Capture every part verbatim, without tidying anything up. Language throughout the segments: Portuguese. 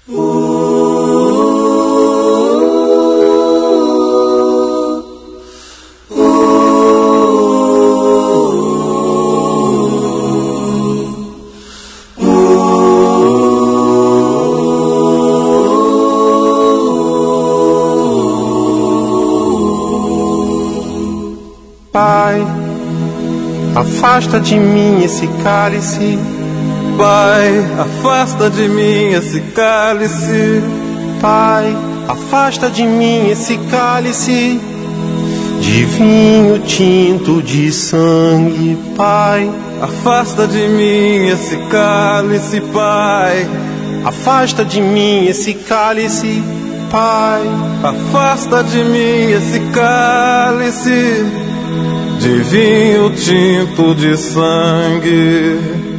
Pai, afasta de mim esse cálice. Pai, afasta de mim esse cálice. Pai, afasta de mim esse cálice de vinho tinto de sangue. Pai, afasta de mim esse cálice, Pai. Afasta de mim esse cálice, Pai. Afasta de mim esse cálice de vinho tinto de sangue.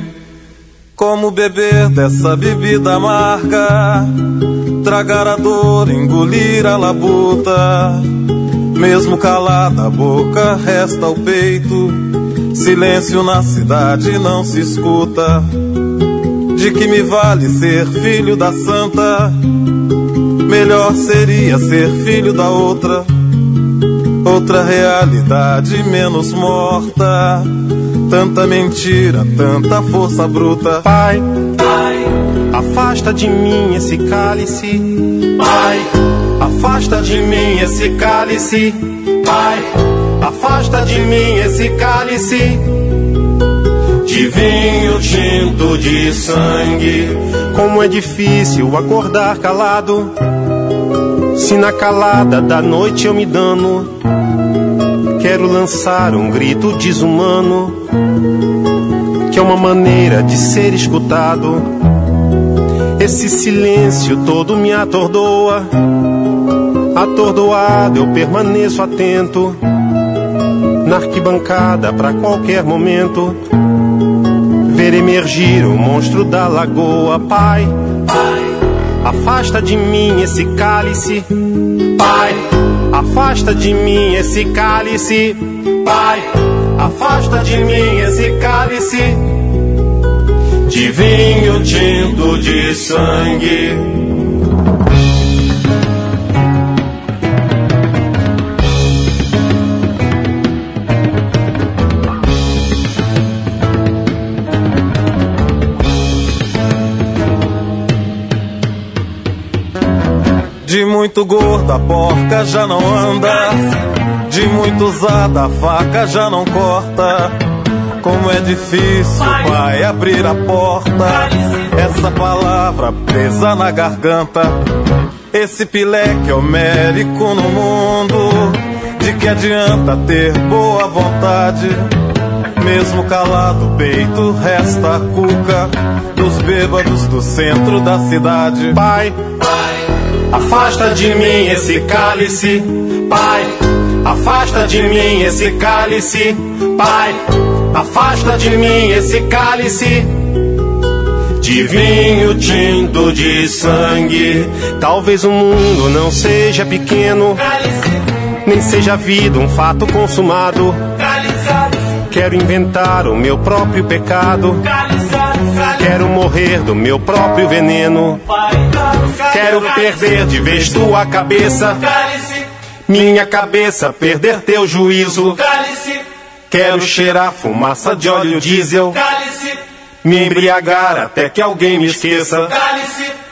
Como beber dessa bebida amarga, tragar a dor, engolir a labuta. Mesmo calada a boca, resta o peito. Silêncio na cidade não se escuta. De que me vale ser filho da santa? Melhor seria ser filho da outra. Outra realidade menos morta. Tanta mentira, tanta força bruta. Pai, Pai, afasta de mim esse cálice. Pai, afasta de mim esse cálice. Pai, afasta de mim esse cálice de vinho tinto de sangue. Como é difícil acordar calado, se na calada da noite eu me dano. Quero lançar um grito desumano, que é uma maneira de ser escutado. Esse silêncio todo me atordoa. Atordoado eu permaneço atento, na arquibancada pra qualquer momento ver emergir o monstro da lagoa. Pai, Pai, afasta de mim esse cálice. Pai, afasta de mim esse cálice. Pai, afasta de mim esse cálice de vinho tinto de sangue. De muito gorda a porca já não anda, de muito usada a faca já não corta. Como é difícil, pai, abrir a porta. Essa palavra presa na garganta. Esse pileque homérico no mundo. De que adianta ter boa vontade? Mesmo calado o peito resta a cuca dos bêbados do centro da cidade. Pai, afasta de mim esse cálice. Pai, afasta de mim esse cálice. Pai, afasta de mim esse cálice de vinho tinto de sangue. Talvez o mundo não seja pequeno, nem seja a vida um fato consumado. Quero inventar o meu próprio pecado. Quero morrer do meu próprio veneno. Quero perder de vez tua cabeça, minha cabeça perder teu juízo. Quero cheirar fumaça de óleo diesel, me embriagar até que alguém me esqueça.